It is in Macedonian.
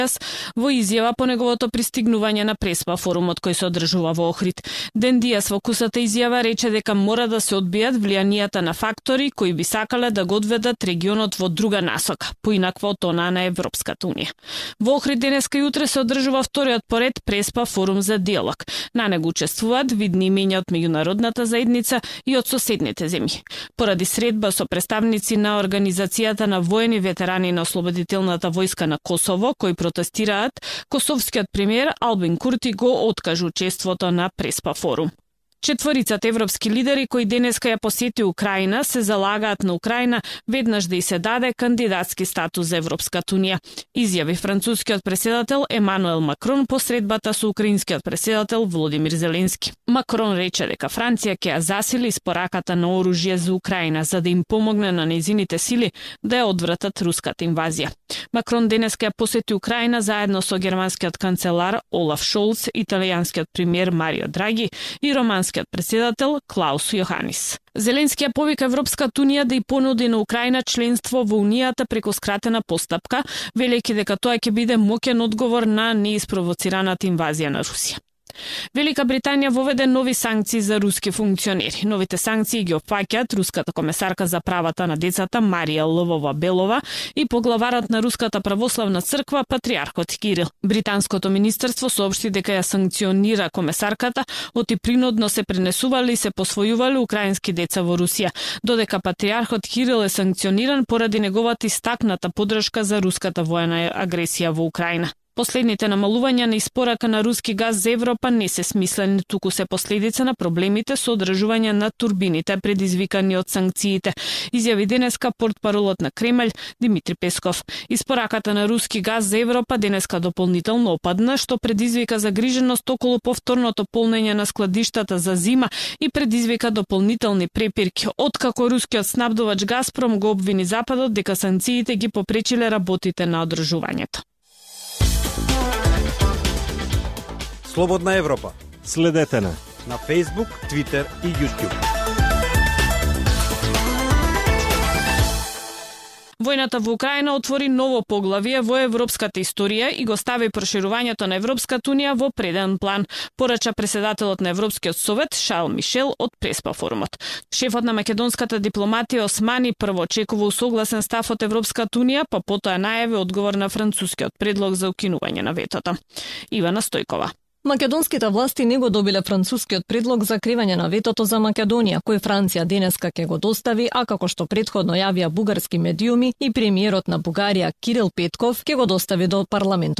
во изјава по неговото пристигнување на Преспа форумот кој се одржува во Охрид. Ден Диас во кусата изјава рече дека мора да се одбијат влијанијата на фактори кои би сакале да го одведат регионот во друга насока, поинаква од онаа на Европската унија. Во Охрид денеска и утре се одржува вториот поред Преспа форум за диалог. На него учествуваат видни имења од меѓународната заедница и од соседните земји. Поради средба со представници на Организацијата на воени ветерани на Ослободителната војска на Косово, кои протестираат, косовскиот премиер Албин Курти го откажа учеството на Преспа форум. Четворицата европски лидери кои денеска ја посети Украина се залагаат на Украина веднаш да и се даде кандидатски статус за Европската унија, изјави францускиот преседател Емануел Макрон по средбата со украинскиот преседател Володимир Зеленски. Макрон рече дека Франција ќе ја засили испораката на оружје за Украина за да им помогне на нејзините сили да ја одвратат руската инвазија. Макрон денеска ја посети Украина заедно со германскиот канцелар Олаф Шолц, италијанскиот премиер Марио Драги и романскиот председател Клаус Јоханис. Зеленски ја повика Европската унија да и понуди на Украина членство во унијата преку скратена постапка, велејќи дека тоа ќе биде моќен одговор на неиспровоцираната инвазија на Русија. Велика Британија воведе нови санкции за руски функционери. Новите санкции ги опфаќаат руската комесарка за правата на децата Марија Лвова-Белова и поглаварот на Руската православна црква патриархот Кирил. Британското министерство соопшти дека ја санкционира комесарката, оти принудно се пренесували и се посвојували украински деца во Русија, додека патриархот Кирил е санкциониран поради неговата истакната поддршка за руската воена агресија во Украина. Последните намалувања на испорака на руски газ за Европа не се смислени, туку се последица на проблемите со одржување на турбините предизвикани од санкциите, изјави денеска портпаролот на Кремљ Димитри Песков. Испораката на руски газ за Европа денеска дополнително опадна, што предизвика загриженост околу повторното полнење на складиштата за зима и предизвика дополнителни препирки, откако рускиот снабдувач Газпром го обвини Западот дека санкциите ги попречиле работите на одржувањето. Слободна Европа. Следете на Facebook, Twitter и YouTube. Војната во Украина отвори ново поглавие во европската историја и го стави проширувањето на Европската унија во преден план, порача преседателот на Европскиот совет Шарл Мишел од Преспа форумот. Шефот на македонската дипломатија Османи прво очекува усогласен став од Европската унија, па потоа најави одговор на францускиот предлог за укинување на ветото. Ивана Стојкова. Македонските власти не го добиле францускиот предлог за кривање на ветото за Македонија, кој Франција денеска ќе го достави, а како што претходно јавија бугарски медиуми и премиерот на Бугарија Кирил Петков ќе го достави до парламентот